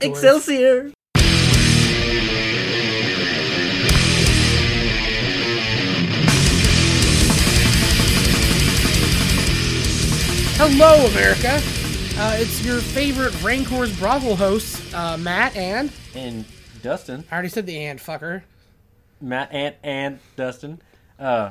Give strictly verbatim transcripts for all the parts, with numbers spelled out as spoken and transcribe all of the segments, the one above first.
Excelsior! Hello, America. Uh, it's your favorite Rancor's Brothel hosts, uh, Matt and... And Dustin. I already said the and, fucker. Matt and, and Dustin. Uh,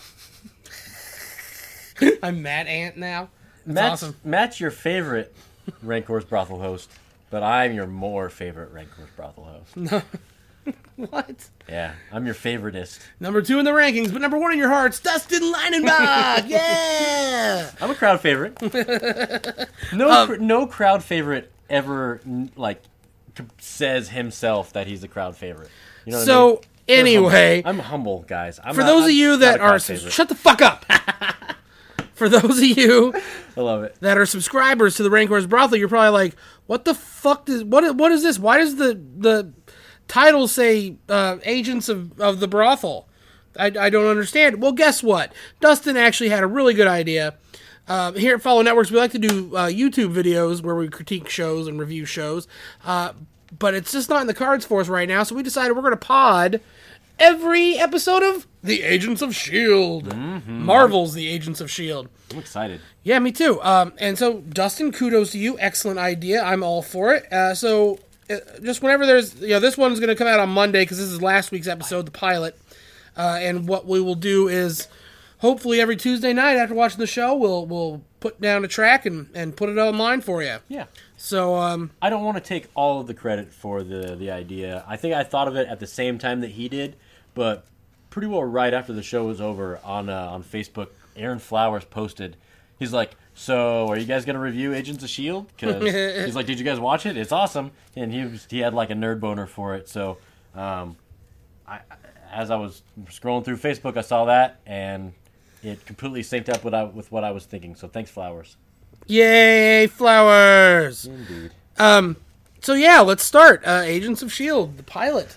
I'm Matt Ant now. That's Matt's, awesome. Matt's your favorite Rancor's Brothel host, but I'm your more favorite Rancor's Brothel host. No. What? Yeah, I'm your favoritist. Number two in the rankings, but number one in your hearts, Dustin Leinenbach! Yeah! I'm a crowd favorite. No, Um, cr- no crowd favorite ever n- like c- says himself that he's a crowd favorite. You know what I So, mean? They're anyway, humble. I'm humble, guys. I'm for not- those I'm of you not that a crowd are... favorite. Shut the fuck up! For those of you I love it. that are subscribers to the Rancor's Brothel, you're probably like, what the fuck is... What, what is this? Why does the... the title say uh, Agents of, of the Brothel? I, I don't understand. Well, guess what? Dustin actually had a really good idea. Uh, here at Follow Networks, we like to do uh, YouTube videos where we critique shows and review shows. Uh, but it's just not in the cards for us right now, so we decided we're going to pod every episode of The Agents of S H I E L D. Mm-hmm. Marvel's The Agents of S H I E L D. I'm excited. Yeah, me too. Um, and so, Dustin, kudos to you. Excellent idea. I'm all for it. Uh, so... Just whenever there's, you know, this one's going to come out on Monday because this is last week's episode, the pilot. Uh, and what we will do is, hopefully every Tuesday night after watching the show, we'll we'll put down a track and, and put it online for you. Yeah. So, um... I don't want to take all of the credit for the, the idea. I think I thought of it at the same time that he did, but pretty well right after the show was over on uh, on Facebook, Aaron Flowers posted, he's like, so, are you guys going to review Agents of S H I E L D? Because he's like, did you guys watch it? It's awesome. And he was, he had like a nerd boner for it. So, um, I, as I was scrolling through Facebook, I saw that, and it completely synced up with, I, with what I was thinking. So, thanks, Flowers. Yay, Flowers! Indeed. Um, so yeah, let's start. Uh, Agents of S H I E L D, the pilot.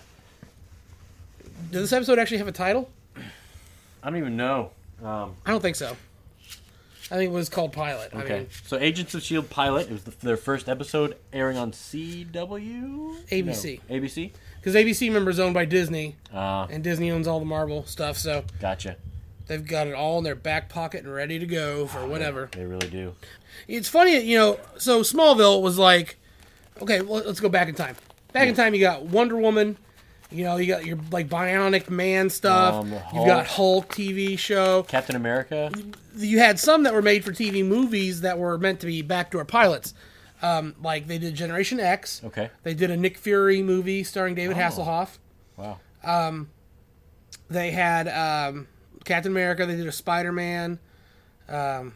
Does this episode actually have a title? I don't even know. Um, I don't think so. I think it was called Pilot. okay. I mean, So, Agents of S H I E L D pilot. It was the, their first episode airing on C W? A B C. No, A B C? because A B C, remember, is owned by Disney, Uh, and Disney owns all the Marvel stuff, so gotcha. they've got it all in their back pocket and ready to go for whatever. They really do. It's funny, you know, so Smallville was like, okay, well, let's go back in time. Back in time, you got Wonder Woman, you know, you got your, like, Bionic Man stuff, Um, you've got Hulk T V show. Captain America? You had some that were made for T V movies that were meant to be backdoor pilots. Um, like, they did Generation X. Okay. They did a Nick Fury movie starring David Oh. Hasselhoff. Wow. They had um, Captain America. They did a Spider-Man. Um,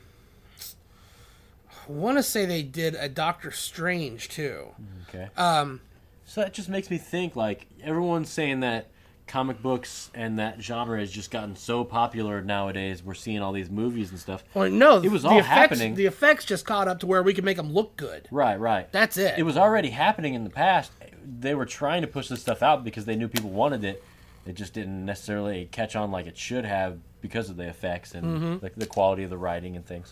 I want to say they did a Doctor Strange, too. Okay. Um, So that just makes me think, like, everyone's saying that comic books and that genre has just gotten so popular nowadays. We're seeing all these movies and stuff. well, no, It was the all effects, happening. The effects just caught up to where we can make them look good. Right, right. That's it. It was already happening in the past. They were trying to push this stuff out because they knew people wanted it. It just didn't necessarily catch on like it should have because of the effects and Mm-hmm. the, the quality of the writing and things.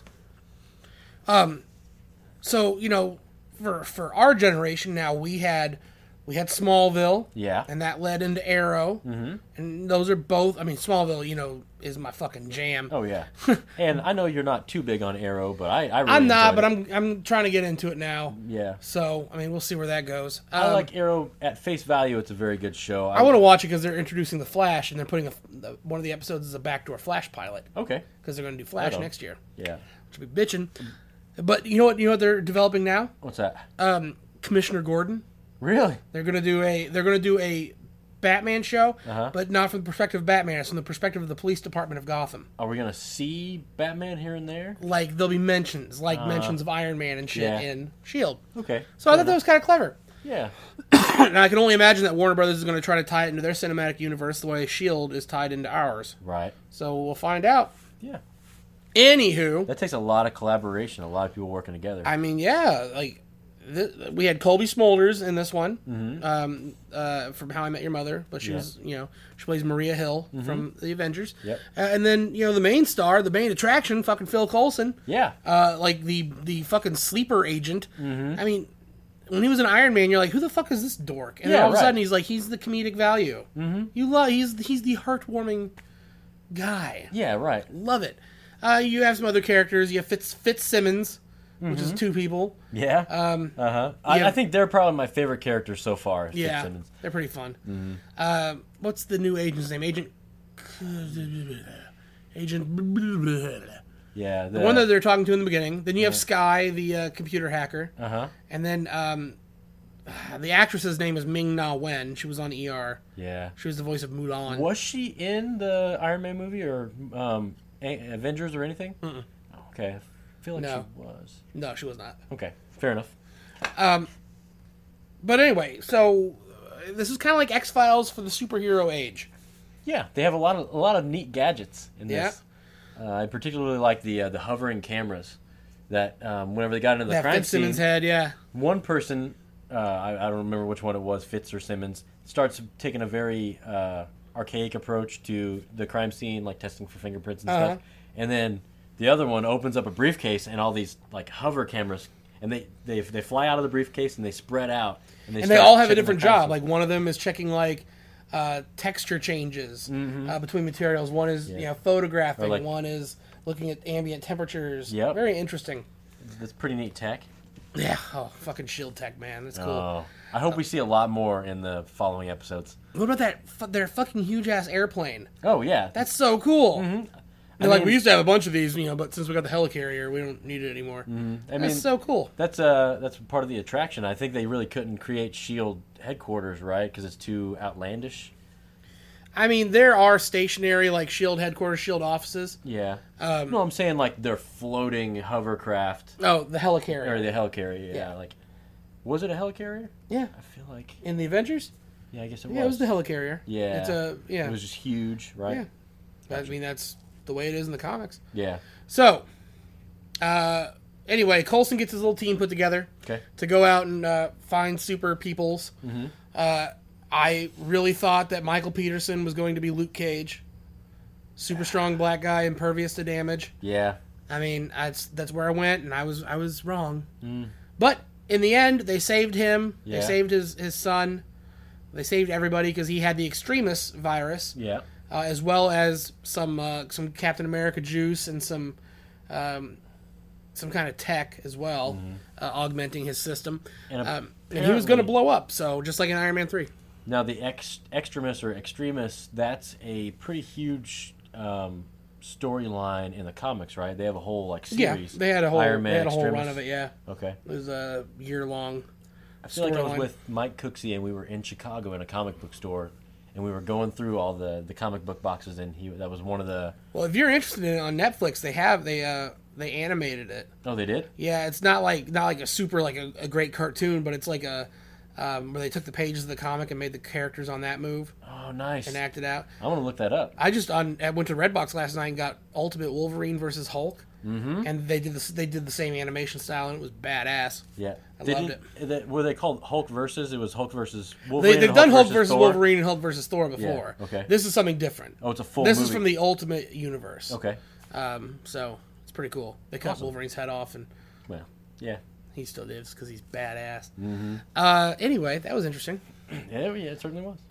So, you know, for for our generation now, we had we had Smallville. Yeah. And that led into Arrow. Mm-hmm. And those are both, I mean, Smallville, you know, is my fucking jam. Oh, yeah. And I know you're not too big on Arrow, but I, I really I'm not, but enjoyed I'm I'm trying to get into it now. it. Yeah. So, I mean, we'll see where that goes. I Um, like Arrow at face value. It's a very good show. I want to watch it because they're introducing the Flash, and they're putting a, the, one of the episodes as a backdoor Flash pilot Okay. because they're going to do Flash Right on. next year, Yeah. which will be bitching. But you know what? You know what they're developing now? What's that? Um, Commissioner Gordon. Really? They're going to do a they're going to do a Batman show, Uh-huh. but not from the perspective of Batman. It's from the perspective of the police department of Gotham. Are we gonna see Batman here and there? Like there'll be mentions, like mentions of Iron Man and shit yeah. in Shield. Okay. So I thought that was kind of clever. Yeah. And I can only imagine that Warner Brothers is going to try to tie it into their cinematic universe the way Shield is tied into ours. Right. So we'll find out. Yeah. Anywho, That takes a lot of collaboration, a lot of people working together. I mean, yeah, like th- we had Colby Smulders in this one Mm-hmm. um, uh, from How I Met Your Mother, but she Yeah. was, you know, she plays Maria Hill from the Avengers. Yep. Uh, and then you know the main star, the main attraction, fucking Phil Coulson, yeah. uh, like the the fucking sleeper agent. Mm-hmm. I mean, when he was an Iron Man, you're like, who the fuck is this dork? And Yeah, then all of a right. sudden, he's like, he's the comedic value. Mm-hmm. You love he's he's the heartwarming guy. Yeah, right. Love it. Uh, you have some other characters. You have Fitz Fitzsimmons, which is two people. Yeah. Um, uh huh. I, yeah. I think they're probably my favorite characters so far. yeah, Fitzsimmons. they're pretty fun. Mm-hmm. Uh, what's the new agent's name? Agent. Agent. Yeah. The one that they're talking to in the beginning. Then you have Sky, the uh, computer hacker. Uh huh. And then um, the actress's name is Ming Na Wen. She was on E R. Yeah. She was the voice of Mulan. Was she in the Iron Man movie or um, A- Avengers or anything? Mm-mm. Okay. I feel like No. she was. No, she was not. Okay. Fair enough. But anyway, so uh, this is kind of like X Files for the superhero age. Yeah, they have a lot of a lot of neat gadgets in Yeah. this. Uh, I particularly like the uh, the hovering cameras that um, whenever they got into the That crime Fitzsimmons scene, head, yeah. one person, uh, I, I don't remember which one it was, Fitz or Simmons, starts taking a very uh, archaic approach to the crime scene, like testing for fingerprints and Uh-huh. stuff. And then the other one opens up a briefcase and all these like hover cameras, and they they, they fly out of the briefcase and they spread out. And they, And they start all have a checking the different crime job. scene. Like one of them is checking like uh, texture changes uh, between materials. One is Mm-hmm. Yeah. you know photographing. Or, like- One is looking at ambient temperatures. Yep. Very interesting. That's pretty neat tech. Yeah. Oh, fucking Shield Tech, man. That's cool. Oh, I hope we see a lot more in the following episodes. What about that? fu- Their fucking huge ass airplane. Oh yeah, That's so cool. I They're like, mean- we used to have a bunch of these, you know, but since we got the helicarrier, we don't need it anymore. I mean, That's so cool. That's uh that's part of the attraction. I think they really couldn't create Shield headquarters, right? Because it's too outlandish. I mean, there are stationary like Shield headquarters, Shield offices. Yeah. Um, no, I'm saying like they're floating hovercraft Oh, the helicarrier. or the helicarrier. Yeah, Yeah. Like, was it a helicarrier? Yeah, I feel like. in the Avengers. Yeah, I guess it Yeah, was. it was the helicarrier. Yeah. It's a yeah. It was just huge, right? Yeah. I mean, that's the way it is in the comics. Yeah. So, uh, anyway, Coulson gets his little team put together Okay. to go out and uh, find super peoples. Mm-hmm. Uh, I really thought that Michael Peterson was going to be Luke Cage, super strong black guy, impervious to damage. Yeah. I mean, that's that's where I went, and I was I was wrong. Mm. But in the end, they saved him. Yeah. They saved his his son. They saved everybody because he had the extremis virus, Yeah. uh, as well as some uh, some Captain America juice and some um, some kind of tech as well, uh, augmenting his system. And Um, and he was going to apparently- blow up. So just like in Iron Man three. Now the ex- extremis or extremis, that's a pretty huge um, storyline in the comics, right? They have a whole like series. Yeah, they had a whole Iron Man they had a whole Extremis. run of it. Yeah, Okay. it was a year long. I feel like I was storyline. with Mike Cooksey and we were in Chicago in a comic book store, and we were going through all the, the comic book boxes, and he that was one of the. Well, if you're interested in it on Netflix, they have they uh they animated it. Oh, they did. Yeah, it's not like not like a super like a, a great cartoon, but it's like a um, where they took the pages of the comic and made the characters on that move Oh, nice. and acted out. I want to look that up. I just on I went to Redbox last night and got Ultimate Wolverine versus Hulk, Mm-hmm. and they did this they did the same animation style and it was badass. Yeah, I They loved didn't- They, were they called Hulk versus? It was Hulk versus They, Wolverine. they've and done Hulk versus Thor? Wolverine and Hulk versus Thor before. okay. This is something different. Oh, it's a full. This movie. is from the Ultimate Universe. Okay. Um, so it's pretty cool. They cut Awesome. Wolverine's head off and Well, yeah. he still lives because he's badass. Mm-hmm. Uh, anyway, that was interesting. Yeah, yeah, it certainly was.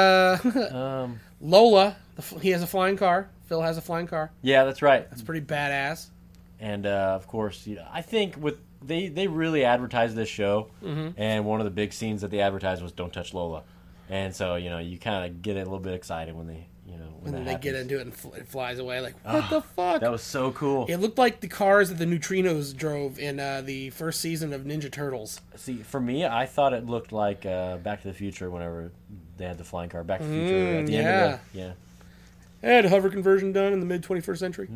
Uh, Um, Lola, the, f- he has a flying car. Phil has a flying car. yeah, that's right. It's pretty badass. And uh, of course, you know, I think with they they really advertised this show, Mm-hmm. and one of the big scenes that they advertised was "Don't touch Lola," and so you know you kind of get a little bit excited when they you know when And then that they get happens. into it and fl- it flies away. Like, what the fuck? That was so cool. It looked like the cars that the Neutrinos drove in uh, the first season of Ninja Turtles. See, for me, I thought it looked like uh, Back to the Future whenever they had the flying car. Back to the Future Mm, at the end of the yeah. They had hover conversion done in the mid twenty-first century.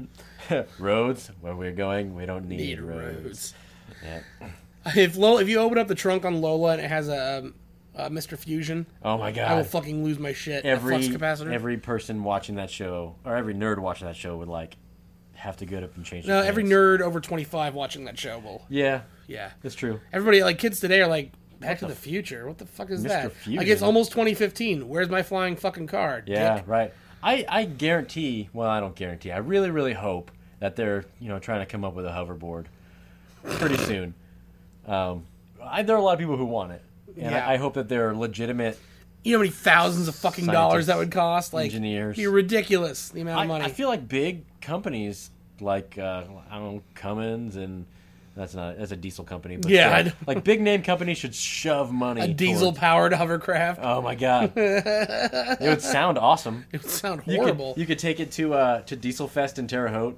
Roads where we're going, we don't need, Need roads. roads. Yeah. If Lola, if you open up the trunk on Lola and it has a, um, a Mister Fusion, Oh my I will god! fucking lose my shit. Every a flux capacitor. every person watching that show, or every nerd watching that show, would like have to get up and change. no, their every pants. nerd over twenty-five watching that show will. Yeah, Yeah. that's true. Everybody, like kids today, are like, Back to the the Future. What the fuck is Mister that? Fusion? Like it's almost twenty fifteen. Where's my flying fucking car? Yeah, Dick? right. I I guarantee. Well, I don't guarantee. I really really hope that they're you know trying to come up with a hoverboard pretty soon. Um, I, there are a lot of people who want it, and Yeah. I, I hope that they're legitimate. You know how many thousands of fucking dollars that would cost? Like, engineers. it'd be ridiculous, the amount I, of money. I feel like big companies like uh, I don't know Cummins and that's not that's a diesel company. But Yeah, I still, know. like big name companies should shove money. a towards- diesel-powered hovercraft. Oh my god, it would sound awesome. It would sound You horrible. could, you could take it to uh, to Diesel Fest in Terre Haute.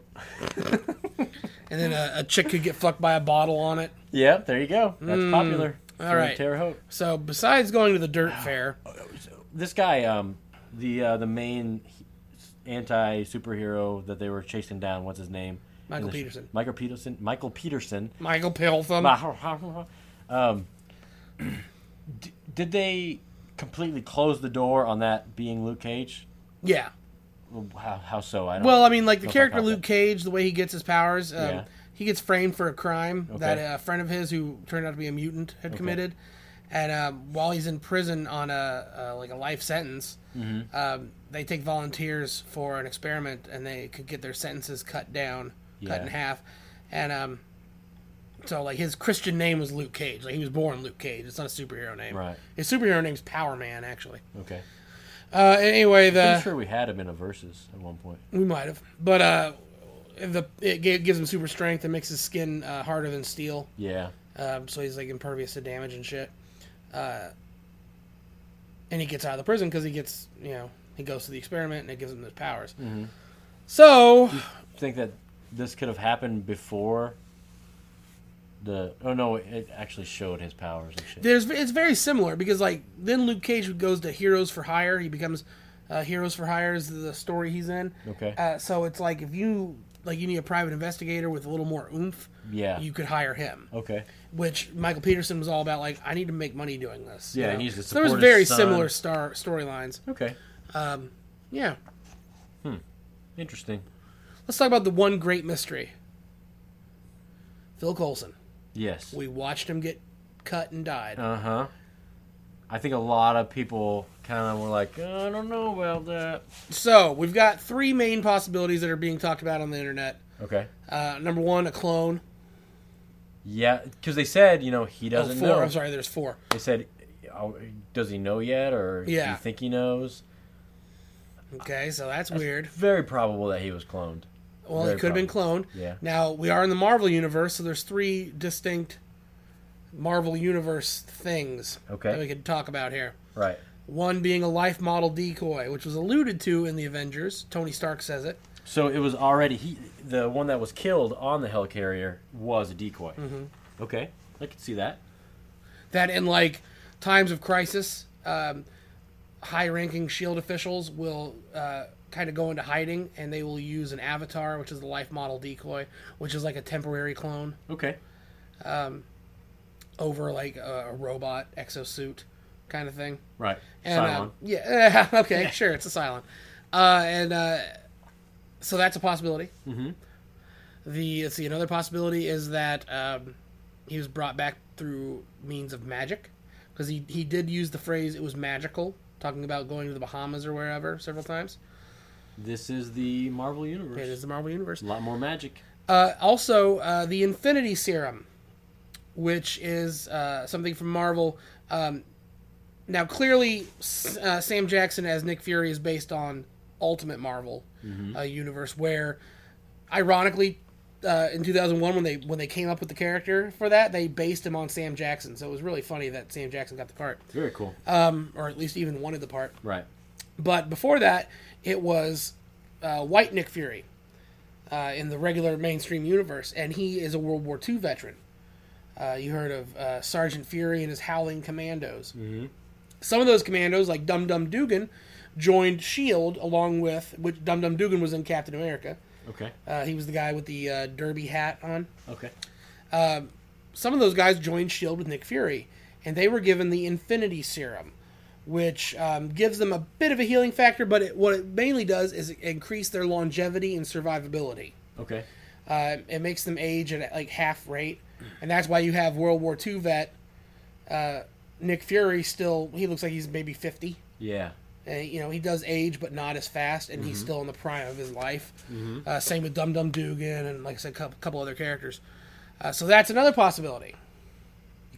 And then a, a chick could get fucked by a bottle on it. Yeah, there you go. That's popular. all for right. Terre Haute. So besides going to the dirt fair, This guy, um, the uh, the main anti superhero that they were chasing down. What's his name? Michael In the sh- Peterson. Michael Peterson. Michael Peterson. Michael Piltham. um, d- did they completely close the door on that being Luke Cage? Yeah. Well, How, how so? I don't. Well, I mean, like the know if I character caught Luke that. Cage, the way he gets his powers, um, Yeah. he gets framed for a crime Okay. that a friend of his, who turned out to be a mutant, had committed. And um, while he's in prison on a uh, like a life sentence, Mm-hmm. um, they take volunteers for an experiment, and they could get their sentences cut down, cut Yeah. in half. And um, so, like, his Christian name was Luke Cage. Like, he was born Luke Cage. It's not a superhero name. Right. His superhero name's Power Man, actually. Okay. Uh, anyway, the I'm sure we had him in a versus at one point. we might have, but uh, the it gi- gives him super strength and makes his skin uh, harder than steel. Yeah. Um, so he's like impervious to damage and shit. Uh, and he gets out of the prison because he gets, you know, he goes to the experiment and it gives him his powers. Mm-hmm. So Think that this could have happened before the? Oh no! It actually showed his powers and shit. there's it's very similar because like then Luke Cage goes to Heroes for Hire. He becomes uh, Heroes for Hire is the story he's in. Okay. Uh, so it's like if you like you need a private investigator with a little more oomph, Yeah. you could hire him. Okay. Which Michael Peterson was all about, like, I need to make money doing this. you Yeah, know? he needs to So there was support his very son. similar star storylines. Okay. Yeah. Interesting. Let's talk about the one great mystery. Phil Coulson. Yes. We watched him get cut and died. Uh huh. I think a lot of people kind of were like, "Oh, I don't know about that. So, we've got three main possibilities that are being talked about on the internet. Okay. Uh, number one, a clone. Yeah, because they said, you know, he Oh, doesn't four. know. I'm sorry, there's four. They said, oh, does he know yet, or do Yeah. you think he knows? Okay, so that's weird. Very probable that he was cloned. Well, Very it could have been cloned. Yeah. Now, we are in the Marvel Universe, so there's three distinct Marvel Universe things Okay. that we could talk about here. Right. One being a life model decoy, which was alluded to in the Avengers. Tony Stark says it. So it was already he the one that was killed on the Helicarrier was a decoy. Mm-hmm. Okay, I can see that. That in, like, times of crisis, um, high-ranking S.H.I.E.L.D. officials will uh, kind of go into hiding, and they will use an avatar, which is the life model decoy, which is like a temporary clone Okay. over, like, a, a robot exosuit kind of thing. Right. And, Cylon. uh, yeah, okay, sure, it's a Cylon. Uh, and uh, so that's a possibility. Mm-hmm. The let's see, another possibility is that um, he was brought back through means of magic, because he he did use the phrase "it was magical," talking about going to the Bahamas or wherever several times. This is the Marvel Universe. It is the Marvel Universe. A lot more magic. Uh, also, uh, the Infinity Serum, which is uh, something from Marvel. Um, now, clearly, uh, Sam Jackson as Nick Fury is based on Ultimate Marvel Mm-hmm. uh, universe, where, ironically, uh, in two thousand one when they when they came up with the character for that, they based him on Sam Jackson. So it was really funny that Sam Jackson got the part, Very cool. um, or at least even wanted the part. Right. But before that, it was uh, White Nick Fury uh, in the regular mainstream universe, and he is a World War Two veteran. Uh, you heard of uh, Sergeant Fury and his Howling Commandos. Mm-hmm. Some of those commandos, like Dum Dum Dugan, joined S H I E L D along with, which Dum Dum Dugan was in Captain America. Okay. Uh, he was the guy with the uh, derby hat on. Okay. Some of those guys joined S H I E L D with Nick Fury, and they were given the Infinity Serum, which um, gives them a bit of a healing factor, but it, what it mainly does is increase their longevity and survivability. Okay. Uh, it makes them age at like half rate, and that's why you have World War Two vet uh, Nick Fury still. He looks like he's maybe fifty. Yeah. Uh, you know, he does age, but not as fast, and he's still in the prime of his life. Uh, same with Dum Dum Dugan, and like I said, a couple, couple other characters. Uh, so that's another possibility.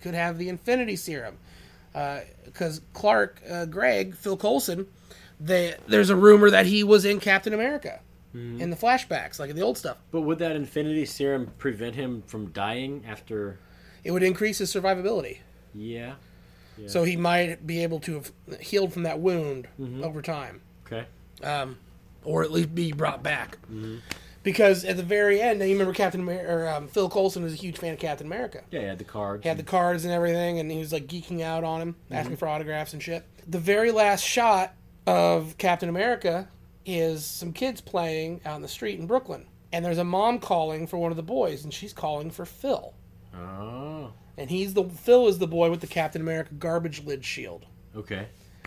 could have the Infinity Serum. Because uh, Clark, uh, Greg, Phil Coulson, they, there's a rumor that he was in Captain America mm-hmm. in the flashbacks, like in the old stuff. But would that Infinity Serum prevent him from dying after? It would increase his survivability. Yeah. yeah. So he might be able to have healed from that wound mm-hmm. over time. Okay. Um, or at least be brought back. Mm-hmm. Because at the very end, you remember Captain America, or um, Phil Coulson was a huge fan of Captain America. Yeah, he had the cards. He had the cards and everything, and he was like geeking out on him, mm-hmm. asking for autographs and shit. The very last shot of Captain America is some kids playing out in the street in Brooklyn. And there's a mom calling for one of the boys, and she's calling for Phil. Oh. And he's the Phil is the boy with the Captain America garbage lid shield. Okay.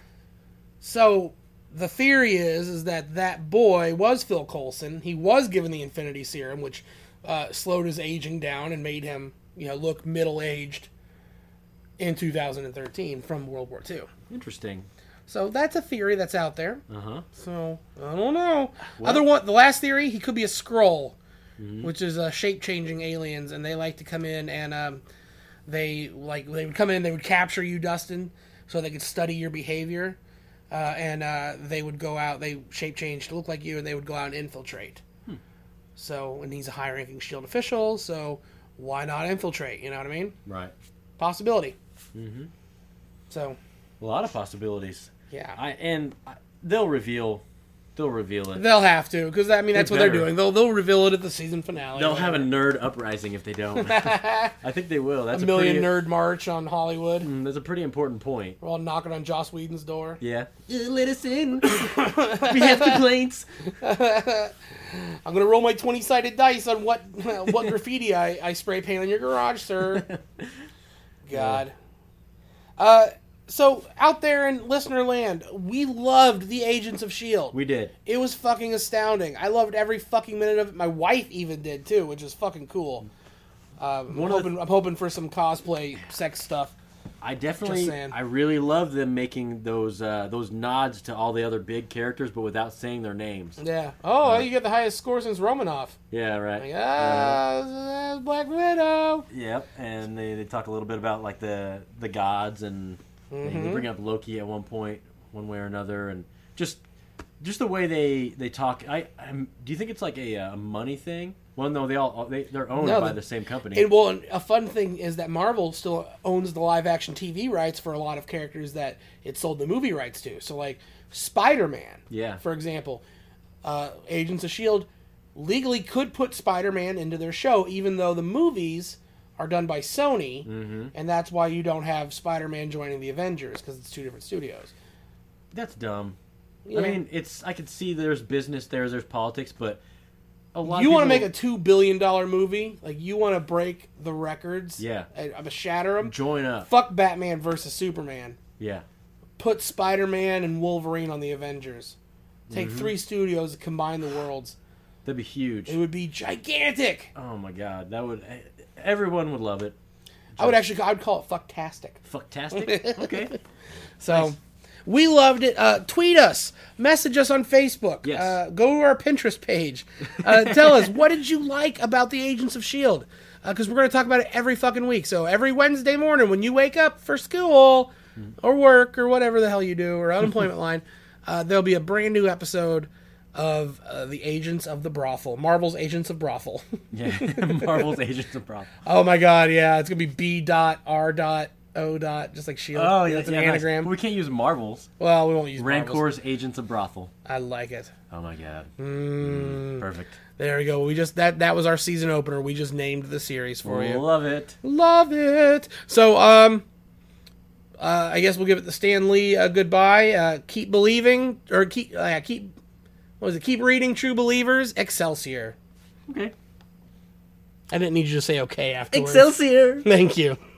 So the theory is is that that boy was Phil Coulson. He was given the Infinity Serum, which uh, slowed his aging down and made him, you know, look middle-aged in two thousand thirteen from World War Two. Interesting. So that's a theory that's out there. Uh-huh. So, I don't know. What? Other one, the last theory, he could be a Skrull, mm-hmm. which is uh, shape-changing aliens, and they like to come in and um, they like they would come in, they would capture you, Dustin, so they could study your behavior. Uh, and uh, they would go out, they shape change to look like you, and they would go out and infiltrate. Hmm. So, and he's a high-ranking SHIELD official, so why not infiltrate? You know what I mean? Right. Possibility. Mm-hmm. So. A lot of possibilities. Yeah. I and I, they'll reveal, they'll reveal it. They'll have to, because I mean that's they what better. they're doing. They'll they'll reveal it at the season finale. They'll have a nerd uprising if they don't. I think they will. That's a million a pretty, nerd march on Hollywood. Mm, that's a pretty important point. We're all knocking on Joss Whedon's door. Yeah. Uh, let us in. We have complaints. I'm gonna roll my twenty-sided dice on what what graffiti I, I spray paint on your garage, sir. God. Uh. So, out there in listener land, we loved the Agents of S H I E L D. We did. It was fucking astounding. I loved every fucking minute of it. My wife even did, too, which is fucking cool. Um, I'm, hoping, the... I'm hoping for some cosplay sex stuff. I definitely, I really love them making those uh, those nods to all the other big characters, but without saying their names. Yeah. Oh, uh, you get the highest score since Romanoff. Yeah, right. Like, ah, uh, Black Widow. Yep, and they, they talk a little bit about like the, the gods and... Mm-hmm. They bring up Loki at one point, one way or another, and just just the way they, they talk. I I'm, do you think it's like a, a money thing? Well, no, they all they they're owned no, by the, the same company. And well, a fun thing is that Marvel still owns the live action T V rights for a lot of characters that it sold the movie rights to. So, like Spider-Man, yeah, for example, uh, Agents of S H I E L D legally could put Spider-Man into their show, even though the movies are done by Sony, mm-hmm. and that's why you don't have Spider-Man joining the Avengers, because it's two different studios. That's dumb. Yeah. I mean, it's I could see there's business there, there's politics, but a lot you of want to people... make a two billion dollar movie, like you want to break the records, yeah, and, and shatter them. Join up. Fuck Batman versus Superman. Yeah. Put Spider-Man and Wolverine on the Avengers. Take mm-hmm. three studios and combine the worlds. That'd be huge. It would be gigantic. Oh my god, that would. Everyone would love it. Just... I would actually, I would call it fucktastic. Fucktastic? Okay. So, nice. We loved it. Uh, tweet us. Message us on Facebook. Yes. Uh, go to our Pinterest page. Uh, tell us, what did you like about the Agents of S H I E L D? Because uh, we're going to talk about it every fucking week. So, every Wednesday morning when you wake up for school mm. or work or whatever the hell you do, or unemployment line, uh, there'll be a brand new episode of uh, the Agents of the Brothel. Marvel's Agents of Brothel. Yeah, Marvel's Agents of Brothel. Oh my god, yeah. It's going to be B dot R dot O dot, just like S H I E L D. Oh, yeah. That's an yeah, anagram. Nice. We can't use Marvels. Well, we won't use Rancor's Marvels. Agents of Brothel. I like it. Oh my god. Mm. Mm, perfect. There we go. We just that that was our season opener. We just named the series for you. Love it. Love it. So, um... Uh, I guess we'll give it the Stan Lee a goodbye. Uh, keep believing, or keep, uh, keep, what was it? Keep reading, true believers. Excelsior. Okay. I didn't need you to say okay afterwards. Excelsior. Thank you.